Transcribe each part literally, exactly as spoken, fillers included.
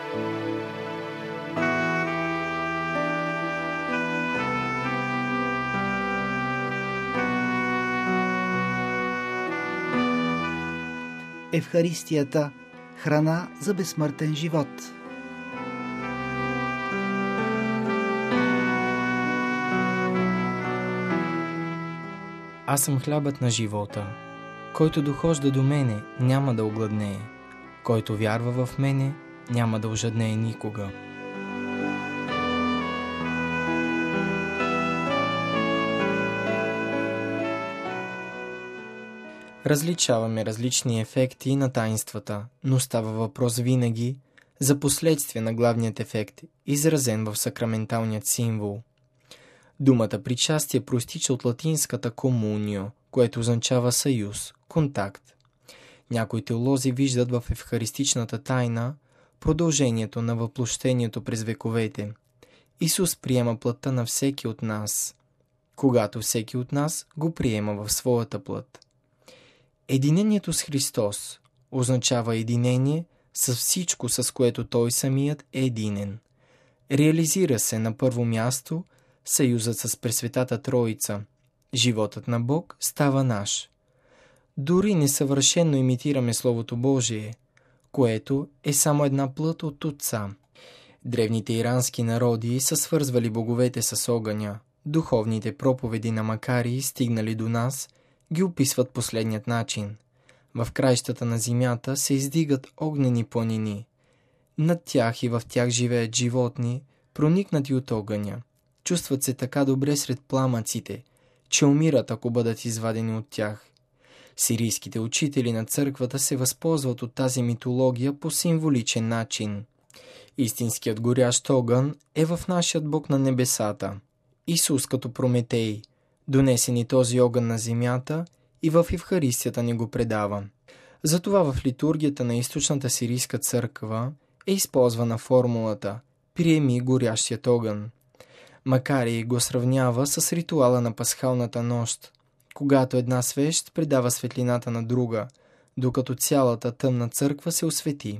Евхаристията – храна за безсмъртен живот. Аз съм хлябът на живота. Който дохожда до мене, няма да огладнее. Който вярва в мене, няма да ожаднее никога. Различаваме различни ефекти на таинствата, но става въпрос винаги за последствие на главният ефект, изразен в сакраменталният символ. Думата причастие проистича от латинската комунио, което означава съюз, контакт. Някои теолози виждат в евхаристичната тайна продължението на въплощението през вековете. Исус приема плътта на всеки от нас, когато всеки от нас го приема в своята плът. Единението с Христос означава единение с всичко, с което Той самият е единен. Реализира се на първо място съюзът с Пресветата Троица. Животът на Бог става наш. Дори несъвършено имитираме Словото Божие, което е само една плът от Отца. Древните ирански народи са свързвали боговете с огъня. Духовните проповеди на Макарий, стигнали до нас, ги описват последният начин. В краищата на земята се издигат огнени планини. Над тях и в тях живеят животни, проникнати от огъня. Чувстват се така добре сред пламъците, че умират, ако бъдат извадени от тях. Сирийските учители на църквата се възползват от тази митология по символичен начин. Истинският горящ огън е в нашият Бог на небесата. Исус като Прометей донесе ни този огън на земята и в Евхаристията ни го предава. Затова в литургията на източната сирийска църква е използвана формулата «Приеми горящият огън». Макарий го сравнява с ритуала на пасхалната нощ, когато една свещ предава светлината на друга, докато цялата тъмна църква се освети.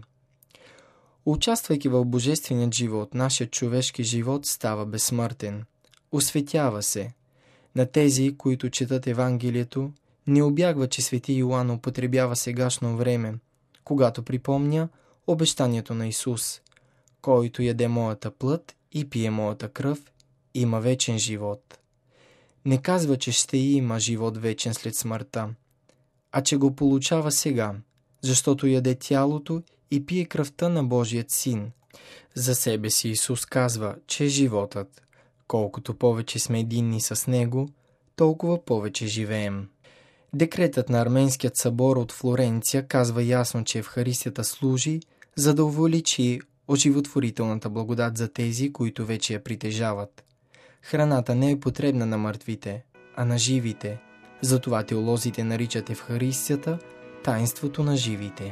Участвайки в божественият живот, нашият човешки живот става безсмъртен. Осветява се. На тези, които четат Евангелието, не обягва, че свети Йоан употребява сегашно време, когато припомня обещанието на Исус: който яде моята плът и пие моята кръв, има вечен живот. Не казва, че ще има живот вечен след смъртта, а че го получава сега, защото яде тялото и пие кръвта на Божият Син. За себе си Исус казва, че е животът. Колкото повече сме единни с Него, толкова повече живеем. Декретът на Арменският събор от Флоренция казва ясно, че Евхаристията служи, за да увеличи оживотворителната благодат за тези, които вече я притежават. Храната не е потребна на мъртвите, а на живите. Затова теолозите наричат Евхаристията таинството на живите.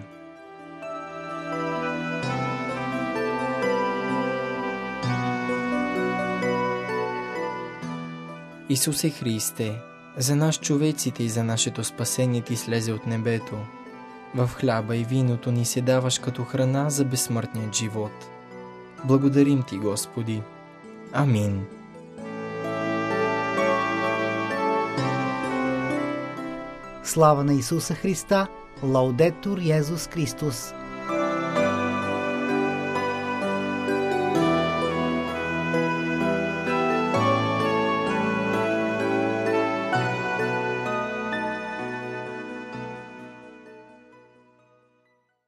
Исусе Христе, за нас човеците и за нашето спасение Ти слезе от небето. В хляба и виното ни се даваш като храна за безсмъртният живот. Благодарим Ти, Господи. Амин. Слава на Исуса Христа! Лаудетур Йезус Христос!